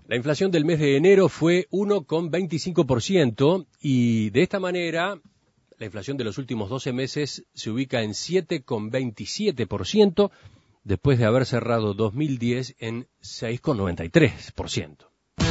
La inflación del mes de enero fue 1,25% y de esta manera la inflación de los últimos 12 meses se ubica en 7,27% después de haber cerrado 2010 en 6,93%.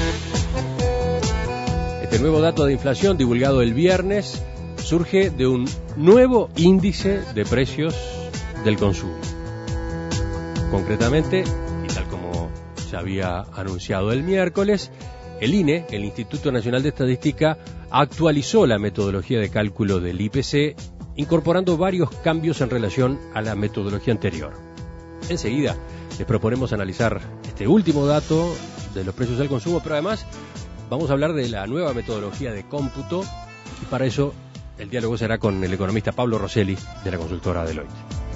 Este nuevo dato de inflación divulgado el viernes surge de un nuevo índice de precios del consumo. Concretamente, y tal como se había anunciado el miércoles, el INE, el Instituto Nacional de Estadística, actualizó la metodología de cálculo del IPC, incorporando varios cambios en relación a la metodología anterior. Enseguida les proponemos analizar este último dato de los precios del consumo, pero además vamos a hablar de la nueva metodología de cómputo y para eso el diálogo será con el economista Pablo Rosselli de la consultora Deloitte.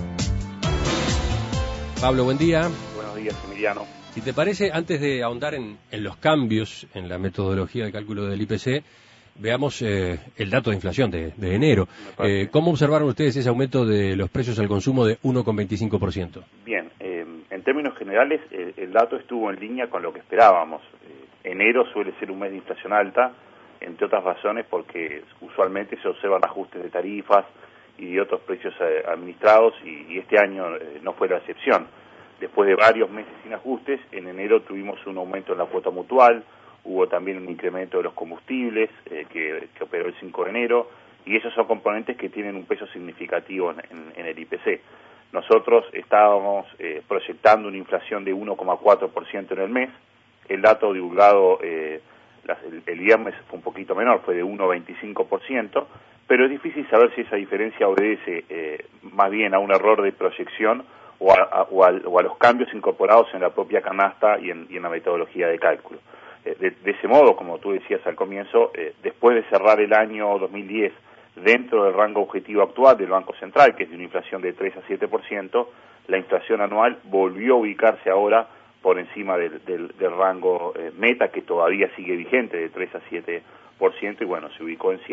Pablo, buen día. Buenos días, Emiliano. Si te parece, antes de ahondar en los cambios en la metodología de cálculo del IPC, veamos el dato de inflación de enero. ¿Cómo observaron ustedes ese aumento de los precios al consumo de 1,25%? Bien, en términos generales, el dato estuvo en línea con lo que esperábamos. Enero suele ser un mes de inflación alta, entre otras razones porque usualmente se observan ajustes de tarifas y de otros precios administrados y este año no fue la excepción. Después de varios meses sin ajustes, en enero tuvimos un aumento en la cuota mutual, hubo también un incremento de los combustibles que operó el 5 de enero, y esos son componentes que tienen un peso significativo en el IPC. Nosotros estábamos proyectando una inflación de 1,4% en el mes. El dato divulgado el viernes fue un poquito menor, fue de 1,25%, pero es difícil saber si esa diferencia obedece más bien a un error de proyección o a los cambios incorporados en la propia canasta y en la metodología de cálculo. De ese modo, como tú decías al comienzo, después de cerrar el año 2010 dentro del rango objetivo actual del Banco Central, que es de una inflación de 3 a 7%, la inflación anual volvió a ubicarse ahora por encima del rango meta, que todavía sigue vigente, de 3 a 7%, y bueno, se ubicó en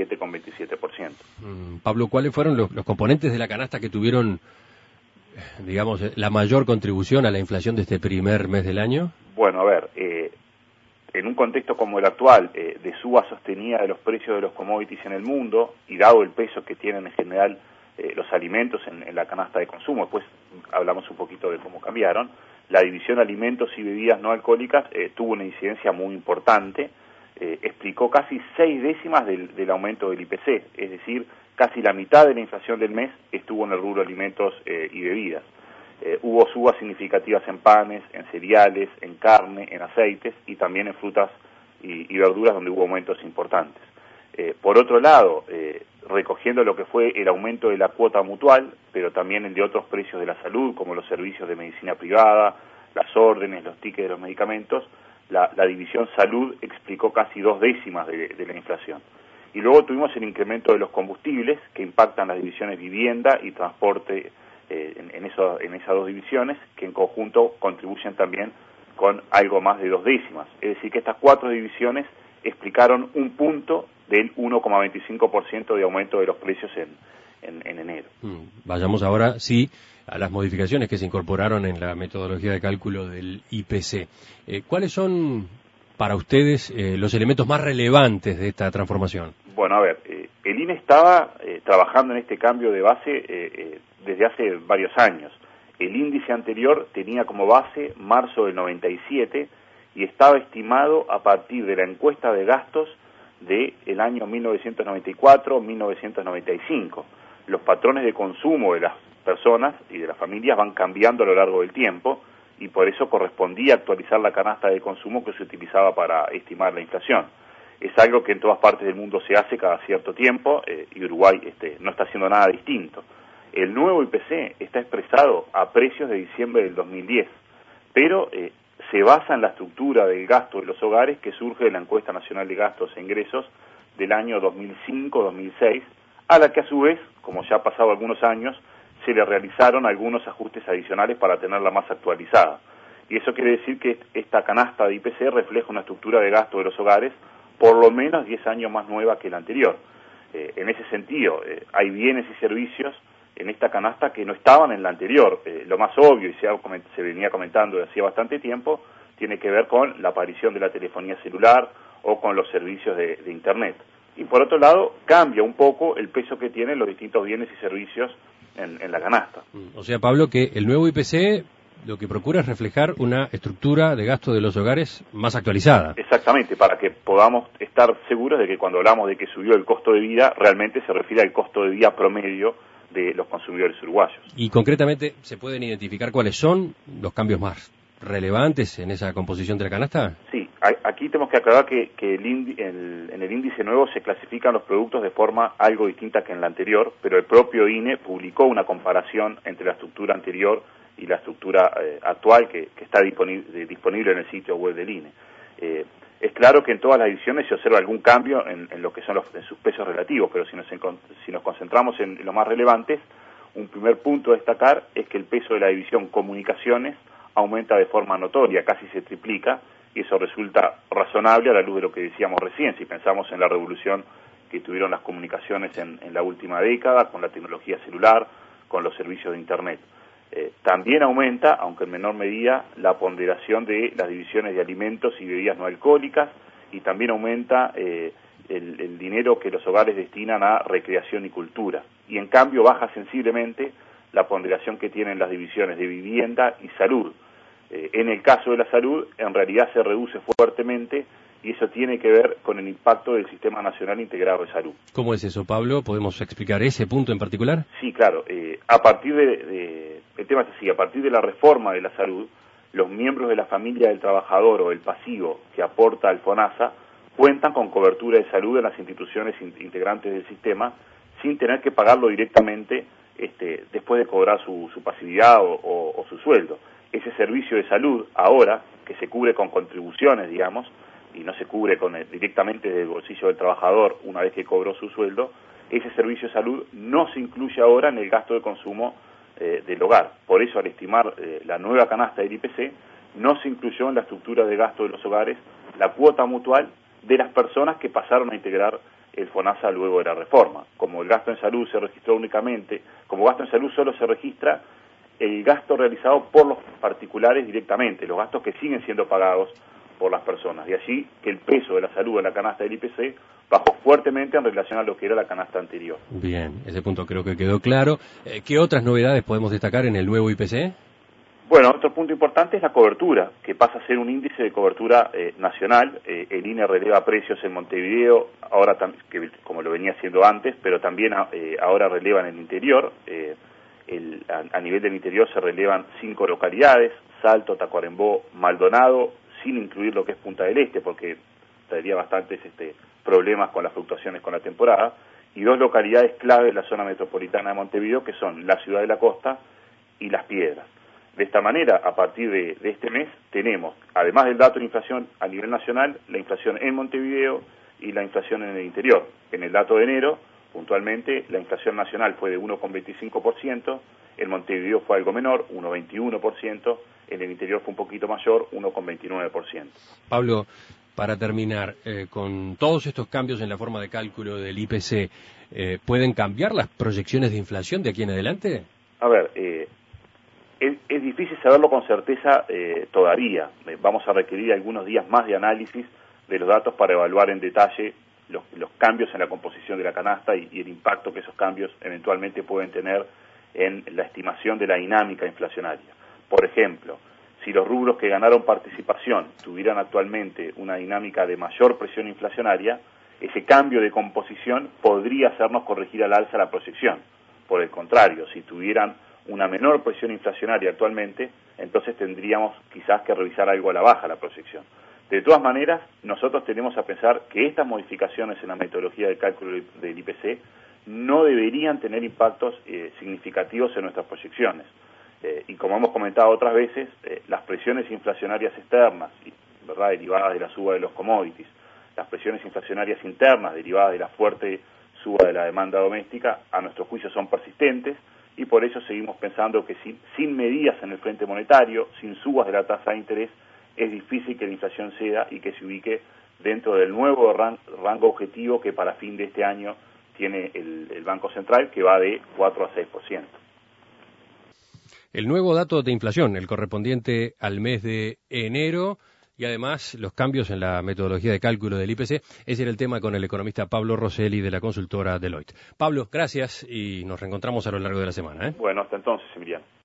7,27%. Pablo, ¿cuáles fueron los componentes de la canasta que tuvieron, digamos, la mayor contribución a la inflación de este primer mes del año? Bueno, a ver, en un contexto como el actual, de suba sostenida de los precios de los commodities en el mundo, y dado el peso que tienen en general los alimentos en la canasta de consumo, después hablamos un poquito de cómo cambiaron, la división alimentos y bebidas no alcohólicas tuvo una incidencia muy importante, explicó casi 6 décimas del aumento del IPC, es decir, casi la mitad de la inflación del mes estuvo en el rubro alimentos y bebidas. Hubo subas significativas en panes, en cereales, en carne, en aceites y también en frutas y verduras, donde hubo aumentos importantes. Por otro lado, recogiendo lo que fue el aumento de la cuota mutual, pero también el de otros precios de la salud, como los servicios de medicina privada, las órdenes, los tickets de los medicamentos, la división salud explicó casi 2 décimas de la inflación. Y luego tuvimos el incremento de los combustibles, que impactan las divisiones vivienda y transporte en esas dos divisiones, que en conjunto contribuyen también con algo más de 2 décimas. Es decir, que estas 4 divisiones explicaron un punto del 1,25% de aumento de los precios en enero. Vayamos ahora, sí, a las modificaciones que se incorporaron en la metodología de cálculo del IPC. ¿Cuáles son para ustedes los elementos más relevantes de esta transformación? Bueno, a ver, el INE estaba trabajando en este cambio de base desde hace varios años. El índice anterior tenía como base marzo del 97 y estaba estimado a partir de la encuesta de gastos del año 1994-1995. Los patrones de consumo de las personas y de las familias van cambiando a lo largo del tiempo y por eso correspondía actualizar la canasta de consumo que se utilizaba para estimar la inflación. Es algo que en todas partes del mundo se hace cada cierto tiempo y Uruguay no está haciendo nada distinto. El nuevo IPC está expresado a precios de diciembre del 2010, pero se basa en la estructura del gasto de los hogares que surge de la Encuesta Nacional de Gastos e Ingresos del año 2005-2006, a la que a su vez, como ya ha pasado algunos años, se le realizaron algunos ajustes adicionales para tenerla más actualizada. Y eso quiere decir que esta canasta de IPC refleja una estructura de gasto de los hogares por lo menos 10 años más nueva que la anterior. En ese sentido, hay bienes y servicios en esta canasta que no estaban en la anterior. Lo más obvio, y se venía comentando desde hacía bastante tiempo, tiene que ver con la aparición de la telefonía celular o con los servicios de Internet. Y por otro lado, cambia un poco el peso que tienen los distintos bienes y servicios en la canasta. O sea, Pablo, que el nuevo IPC lo que procura es reflejar una estructura de gasto de los hogares más actualizada. Exactamente, para que podamos estar seguros de que cuando hablamos de que subió el costo de vida, realmente se refiere al costo de vida promedio de los consumidores uruguayos. Y concretamente, ¿se pueden identificar cuáles son los cambios más relevantes en esa composición de la canasta? Sí, aquí tenemos que aclarar que en el índice nuevo se clasifican los productos de forma algo distinta que en la anterior, pero el propio INE publicó una comparación entre la estructura anterior y la estructura actual que está disponible en el sitio web del INE. Es claro que en todas las ediciones se observa algún cambio en lo que son en sus pesos relativos, pero si nos concentramos en lo más relevantes, un primer punto a destacar es que el peso de la división comunicaciones aumenta de forma notoria, casi se triplica, y eso resulta razonable a la luz de lo que decíamos recién, si pensamos en la revolución que tuvieron las comunicaciones en la última década, con la tecnología celular, con los servicios de Internet. También aumenta, aunque en menor medida, la ponderación de las divisiones de alimentos y bebidas no alcohólicas, y también aumenta el dinero que los hogares destinan a recreación y cultura. Y en cambio baja sensiblemente la ponderación que tienen las divisiones de vivienda y salud. En el caso de la salud, en realidad se reduce fuertemente, y eso tiene que ver con el impacto del Sistema Nacional Integrado de Salud. ¿Cómo es eso, Pablo? ¿Podemos explicar ese punto en particular? Sí, claro. A partir el tema es así, a partir de la reforma de la salud, los miembros de la familia del trabajador o el pasivo que aporta al FONASA cuentan con cobertura de salud en las instituciones integrantes del sistema sin tener que pagarlo directamente después de cobrar su pasividad o su sueldo. Ese servicio de salud ahora, que se cubre con contribuciones, digamos, y no se cubre directamente del bolsillo del trabajador una vez que cobró su sueldo, ese servicio de salud no se incluye ahora en el gasto de consumo del hogar. Por eso, al estimar la nueva canasta del IPC, no se incluyó en la estructura de gasto de los hogares la cuota mutual de las personas que pasaron a integrar el FONASA luego de la reforma. Como el gasto en salud se registró únicamente, como gasto en salud solo se registra el gasto realizado por los particulares directamente, los gastos que siguen siendo pagados por las personas. De allí que el peso de la salud en la canasta del IPC bajó fuertemente en relación a lo que era la canasta anterior. Bien, ese punto creo que quedó claro. ¿Qué otras novedades podemos destacar en el nuevo IPC? Bueno, otro punto importante es la cobertura, que pasa a ser un índice de cobertura nacional. El INE releva precios en Montevideo, ahora que como lo venía haciendo antes, pero también ahora releva en el interior. A nivel del interior se relevan 5 localidades: Salto, Tacuarembó, Maldonado, sin incluir lo que es Punta del Este, porque traería bastantes problemas con las fluctuaciones con la temporada, y 2 localidades clave de la zona metropolitana de Montevideo, que son la Ciudad de la Costa y Las Piedras. De esta manera, a partir de este mes, tenemos, además del dato de inflación a nivel nacional, la inflación en Montevideo y la inflación en el interior. En el dato de enero, puntualmente, la inflación nacional fue de 1,25%, en Montevideo fue algo menor, 1,21%, en el interior fue un poquito mayor, 1,29%. Pablo, para terminar, con todos estos cambios en la forma de cálculo del IPC, ¿pueden cambiar las proyecciones de inflación de aquí en adelante? A ver, es difícil saberlo con certeza todavía. Vamos a requerir algunos días más de análisis de los datos para evaluar en detalle los cambios en la composición de la canasta y el impacto que esos cambios eventualmente pueden tener en la estimación de la dinámica inflacionaria. Por ejemplo, si los rubros que ganaron participación tuvieran actualmente una dinámica de mayor presión inflacionaria, ese cambio de composición podría hacernos corregir al alza la proyección. Por el contrario, si tuvieran una menor presión inflacionaria actualmente, entonces tendríamos quizás que revisar algo a la baja la proyección. De todas maneras, nosotros tenemos a pensar que estas modificaciones en la metodología de cálculo del IPC no deberían tener impactos significativos en nuestras proyecciones. Y como hemos comentado otras veces, las presiones inflacionarias externas, ¿verdad?, derivadas de la suba de los commodities, las presiones inflacionarias internas derivadas de la fuerte suba de la demanda doméstica, a nuestro juicio son persistentes, y por eso seguimos pensando que sin medidas en el frente monetario, sin subas de la tasa de interés, es difícil que la inflación ceda y que se ubique dentro del nuevo rango objetivo que para fin de este año tiene el Banco Central, que va de 4 a 6%. El nuevo dato de inflación, el correspondiente al mes de enero, y además los cambios en la metodología de cálculo del IPC. Ese era el tema con el economista Pablo Rosselli de la consultora Deloitte. Pablo, gracias y nos reencontramos a lo largo de la semana. Bueno, hasta entonces, Emiliano.